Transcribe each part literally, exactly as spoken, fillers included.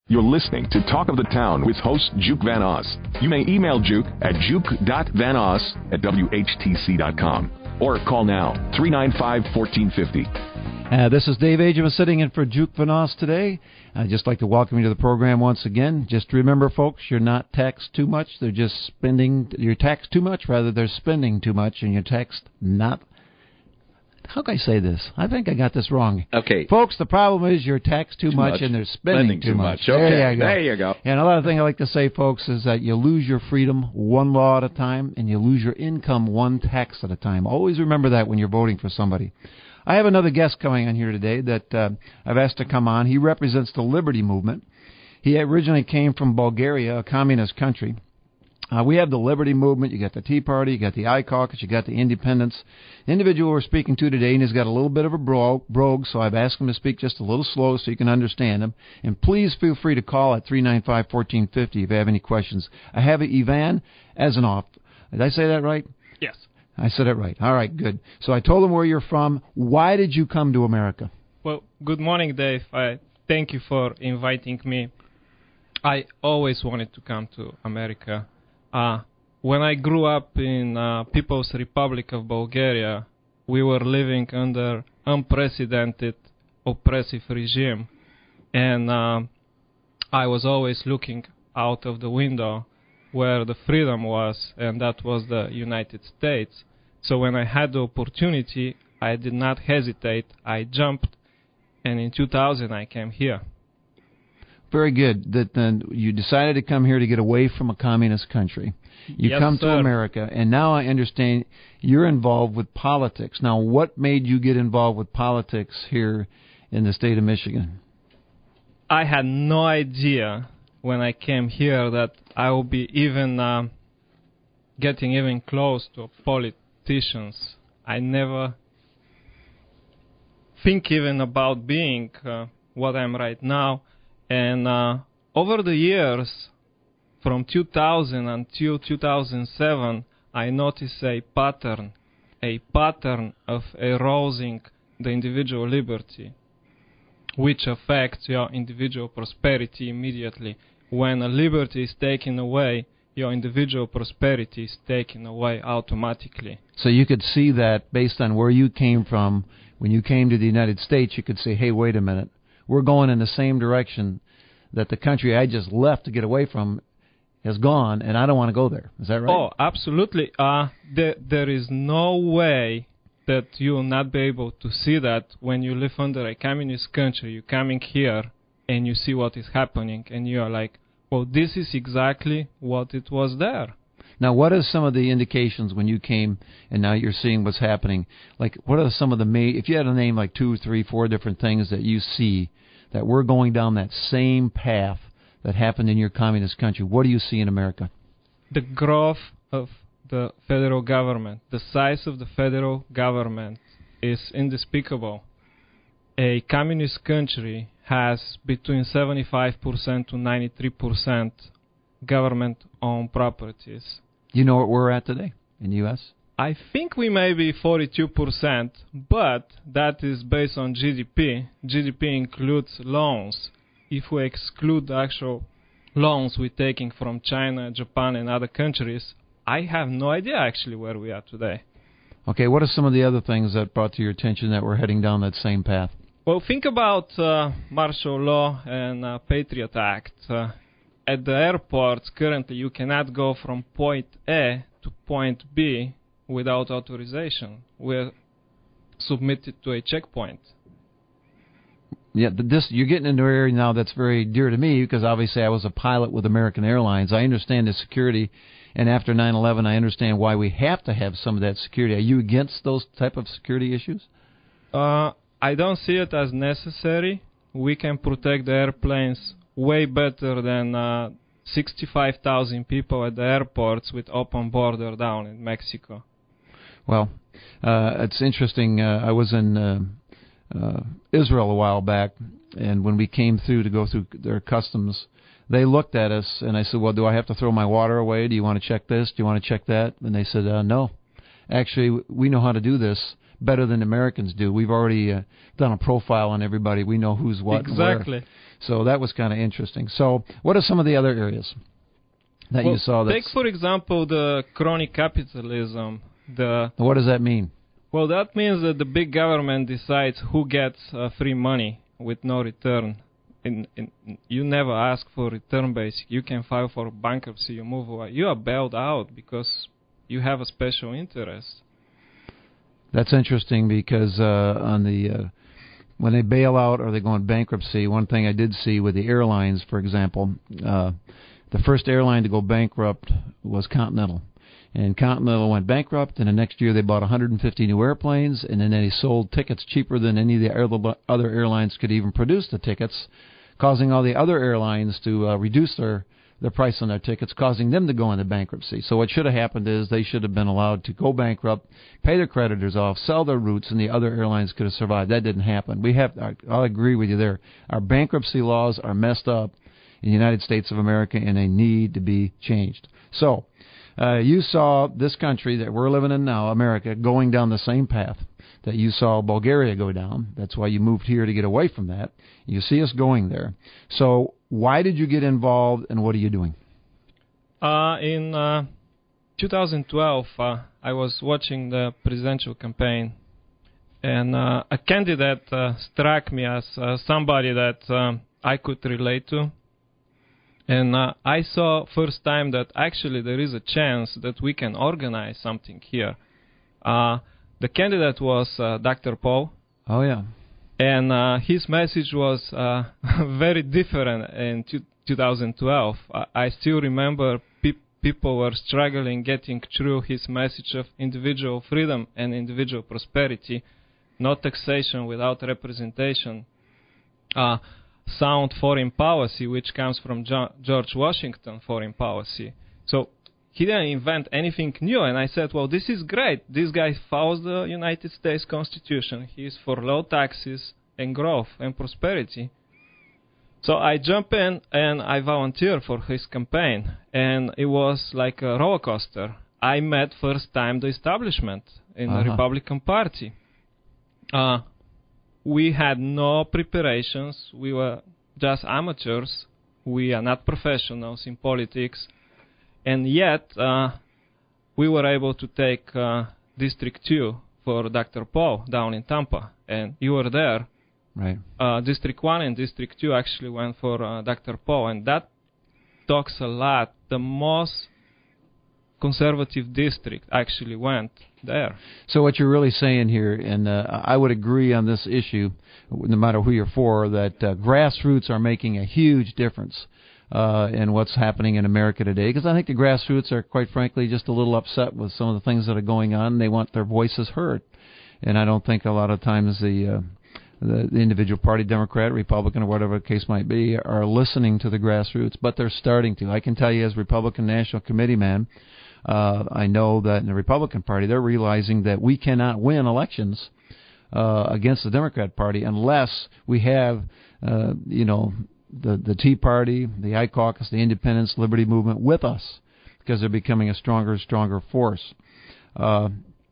You're listening to Talk of the Town with host Juke Van Oss. You may email Juke at juke dot van oss at w h t c dot com or call now, three nine five, one four five zero. Uh, this is Dave Agema sitting in for Juke Van Oss today. I'd just like to welcome you to the program once again. Just remember, folks, you're not taxed too much. They're just spending. You're taxed too much, rather they're spending too much, and you're taxed not. How can I say this? I think I got this wrong. Okay. Folks, the problem is you're taxed too, too much, much and they're spending, spending too, too much. much. Okay. There you go. There you go. And another thing I like to say, folks, is that you lose your freedom one law at a time, and you lose your income one tax at a time. Always remember that when you're voting for somebody. I have another guest coming on here today that uh, I've asked to come on. He represents the Liberty Movement. He originally came from Bulgaria, a communist country. Uh, we have the Liberty Movement, you got the Tea Party, you got the I-Caucus, you got the Independents. The individual we're speaking to today, and he's got a little bit of a bro- brogue, so I've asked him to speak just a little slow so you can understand him. And please feel free to call at three nine five, one four five zero if you have any questions. I have Ivan Azanov. Did I say that right? Yes. I said it right. All right, good. So I told him where you're from. Why did you come to America? Well, good morning, Dave. I thank you for inviting me. I always wanted to come to America. Uh, when I grew up in uh, People's Republic of Bulgaria, we were living under unprecedented oppressive regime, and uh, I was always looking out of the window where the freedom was, and that was the United States. So when I had the opportunity, I did not hesitate. I jumped, and in two thousand I came here. Very good. That then you decided to come here to get away from a communist country. You Yes, come sir. to America, and now I understand you're involved with politics. Now, what made you get involved with politics here in the state of Michigan? I had no idea when I came here that I would be even uh, getting even close to politicians. I never think even about being uh, what I'm right now. And uh, over the years, from two thousand until two thousand seven, I noticed a pattern, a pattern of eroding the individual liberty, which affects your individual prosperity immediately. When a liberty is taken away, your individual prosperity is taken away automatically. So you could see that based on where you came from. When you came to the United States, you could say, hey, wait a minute. We're going in the same direction that the country I just left to get away from has gone, and I don't want to go there. Is that right? Oh, absolutely. Uh, there, there is no way that you will not be able to see that when you live under a communist country. You're coming here, and you see what is happening, and you are like, well, this is exactly what it was there. Now, what are some of the indications when you came and now you're seeing what's happening? Like, what are some of the main, if you had to name like two, three, four different things that you see that we're going down that same path that happened in your communist country, what do you see in America? The growth of the federal government, the size of the federal government is indescribable. A communist country has between seventy-five percent to ninety-three percent government-owned properties. You know what we're at today in the U S? I think we may be forty-two percent, but that is based on G D P. G D P includes loans. If we exclude the actual loans we're taking from China, Japan, and other countries, I have no idea actually where we are today. Okay, what are some of the other things that brought to your attention that we're heading down that same path? Well, think about uh, martial law and uh, Patriot Act. Uh, at the airports, currently, you cannot go from point A to point B without authorization. We're submitted to a checkpoint. Yeah, this you're getting into an area now that's very dear to me because obviously I was a pilot with American Airlines. I understand the security, and after nine eleven, I understand why we have to have some of that security. Are you against those type of security issues? Uh, I don't see it as necessary. We can protect the airplanes way better than uh, sixty-five thousand people at the airports with open border down in Mexico. Well, uh, it's interesting. Uh, I was in uh, uh, Israel a while back, and when we came through to go through their customs, they looked at us, and I said, well, do I have to throw my water away? Do you want to check this? Do you want to check that? And they said, uh, no. Actually, we know how to do this better than Americans do. We've already uh, done a profile on everybody. We know who's what Exactly. and where. So that was kind of interesting. So what are some of the other areas that well, you saw? Take, for example, the crony capitalism. The What does that mean? Well, that means that the big government decides who gets uh, free money with no return. In, in, you never ask for return basic. You can file for bankruptcy, you move away. You are bailed out because you have a special interest. That's interesting because uh, on the uh, when they bail out or they go in bankruptcy, one thing I did see with the airlines, for example, uh, the first airline to go bankrupt was Continental. And Continental went bankrupt, and the next year they bought one hundred fifty new airplanes, and then they sold tickets cheaper than any of the other airlines could even produce the tickets, causing all the other airlines to uh, reduce their, their price on their tickets, causing them to go into bankruptcy. So what should have happened is they should have been allowed to go bankrupt, pay their creditors off, sell their routes, and the other airlines could have survived. That didn't happen. We have, I'll agree with you there. Our bankruptcy laws are messed up in the United States of America, and they need to be changed. So, Uh, you saw this country that we're living in now, America, going down the same path that you saw Bulgaria go down. That's why you moved here to get away from that. You see us going there. So why did you get involved, and what are you doing? Uh, in uh, twenty twelve, uh, I was watching the presidential campaign, and uh, a candidate uh, struck me as uh, somebody that um, I could relate to. And uh, I saw first time that actually there is a chance that we can organize something here. Uh, the candidate was uh, Doctor Paul. Oh, yeah. And uh, his message was uh, very different in two thousand twelve. Uh, I still remember pe- people were struggling getting through his message of individual freedom and individual prosperity, no taxation without representation. Uh, sound foreign policy, which comes from jo- George Washington foreign policy. So he didn't invent anything new, and I said, well, this is great. This guy follows the United States Constitution. He is for low taxes and growth and prosperity. So I jump in and I volunteer for his campaign, and it was like a roller coaster. I met first time the establishment in uh-huh. the Republican Party. Uh, We had no preparations. We were just amateurs. We are not professionals in politics. And yet, uh, we were able to take uh, District two for Doctor Paul down in Tampa. And you were there. Right. Uh, District one and District two actually went for uh, Doctor Paul. And that talks a lot. The most conservative district actually went there. So what you're really saying here, and uh, I would agree on this issue, no matter who you're for, that uh, grassroots are making a huge difference uh, in what's happening in America today. Because I think the grassroots are, quite frankly, just a little upset with some of the things that are going on. They want their voices heard. And I don't think a lot of times the... Uh, The, the individual party, Democrat, Republican, or whatever the case might be, are listening to the grassroots, but they're starting to. I can tell you as Republican National Committee man, uh, I know that in the Republican Party, they're realizing that we cannot win elections uh, against the Democrat Party unless we have, uh, you know, the, the Tea Party, the I Caucus, the Independence, Liberty Movement with us, because they're becoming a stronger and stronger force. Uh,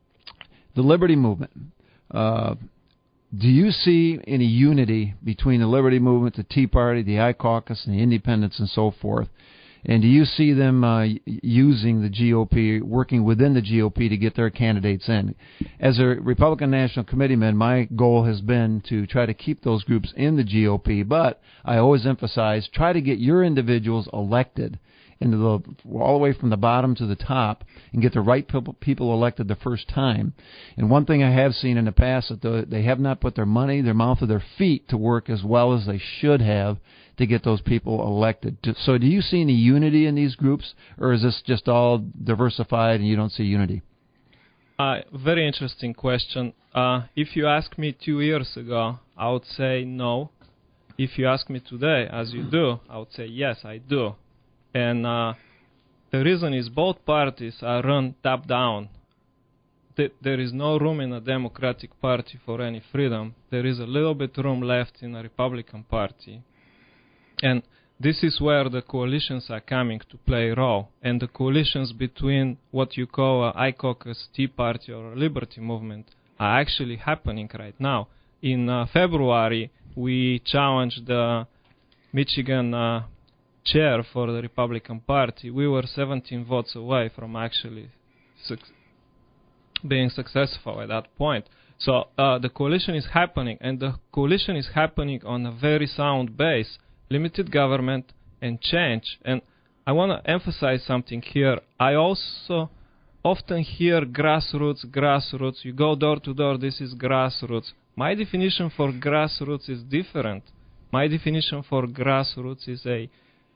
the Liberty Movement, uh, do you see any unity between the Liberty Movement, the Tea Party, the I Caucus, and the Independents and so forth? And do you see them uh, using the G O P, working within the G O P to get their candidates in? As a Republican National Committeeman, my goal has been to try to keep those groups in the G O P, but I always emphasize, try to get your individuals elected into the all the way from the bottom to the top and get the right people, people elected the first time. And one thing I have seen in the past that the, they have not put their money, their mouth, or their feet to work as well as they should have to get those people elected. So do you see any unity in these groups, or is this just all diversified and you don't see unity? Uh, very interesting question. Uh, if you asked me two years ago, I would say no. If you ask me today, as you do, I would say yes, I do. And uh, the reason is both parties are run top-down. Th- there is no room in a Democratic Party for any freedom. There is a little bit room left in a Republican Party. And this is where the coalitions are coming to play a role. And the coalitions between what you call a I Caucus, Tea Party, or a Liberty Movement are actually happening right now. In uh, February, we challenged the Michigan uh, chair for the Republican Party, we were seventeen votes away from actually su- being successful at that point. So uh, the coalition is happening, and the coalition is happening on a very sound base, limited government and change. And I want to emphasize something here. I also often hear grassroots, grassroots. You go door to door, this is grassroots. My definition for grassroots is different. My definition for grassroots is a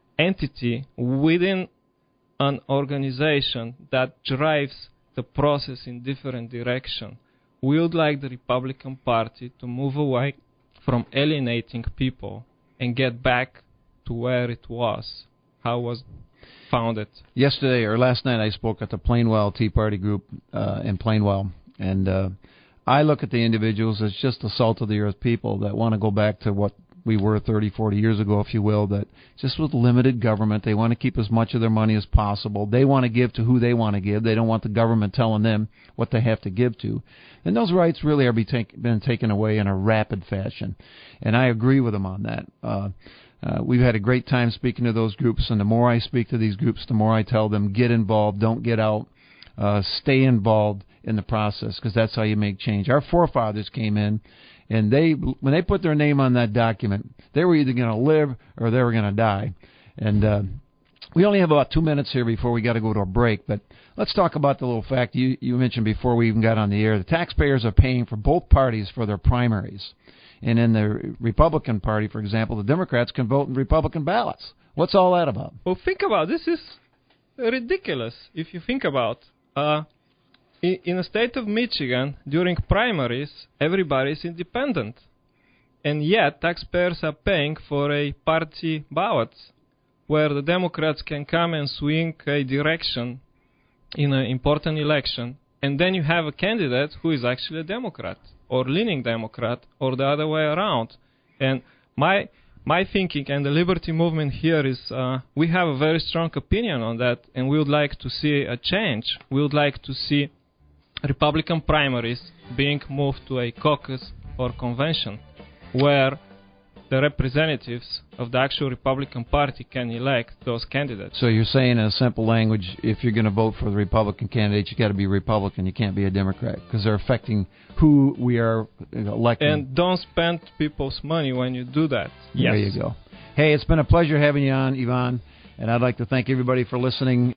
entity within an organization that drives the process in different direction. We would like the Republican Party to move away from alienating people and get back to where it was, how it was founded. Yesterday or last night I spoke at the Plainwell Tea Party group uh, in Plainwell, and uh, I look at the individuals as just the salt of the earth people that want to go back to what we were thirty, forty years ago, if you will, that just with limited government, they want to keep as much of their money as possible. They want to give to who they want to give. They don't want the government telling them what they have to give to. And those rights really are be take, been taken away in a rapid fashion. And I agree with them on that. Uh, uh, we've had a great time speaking to those groups, and the more I speak to these groups, the more I tell them, get involved, don't get out, uh, stay involved in the process, because that's how you make change. Our forefathers came in, and they, when they put their name on that document, they were either going to live or they were going to die. And uh, we only have about two minutes here before we got to go to a break. But let's talk about the little fact you, you mentioned before we even got on the air. The taxpayers are paying for both parties for their primaries. And in the Republican Party, for example, the Democrats can vote in Republican ballots. What's all that about? Well, think about it. This is ridiculous if you think about uh in the state of Michigan, during primaries, everybody is independent. And yet, taxpayers are paying for a party ballot, where the Democrats can come and swing a direction in an important election. And then you have a candidate who is actually a Democrat, or leaning Democrat, or the other way around. And my my thinking and the liberty movement here is uh, we have a very strong opinion on that, and we would like to see a change. We would like to see Republican primaries being moved to a caucus or convention where the representatives of the actual Republican Party can elect those candidates. So you're saying in a simple language, if you're going to vote for the Republican candidate, you got to be Republican. You can't be a Democrat, because they're affecting who we are electing. And don't spend people's money when you do that. There Yes. you go. Hey, it's been a pleasure having you on, Ivan, and I'd like to thank everybody for listening.